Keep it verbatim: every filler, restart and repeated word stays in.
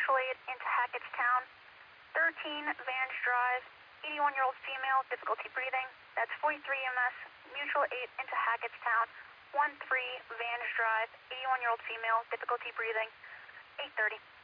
Mutual Aid into Hackettstown. thirteen Vange Drive, eighty-one-year-old female, difficulty breathing. That's forty-three E M S, Mutual Aid into Hackettstown. one three Vange Drive, eighty-one-year-old female, difficulty breathing. eight thirty.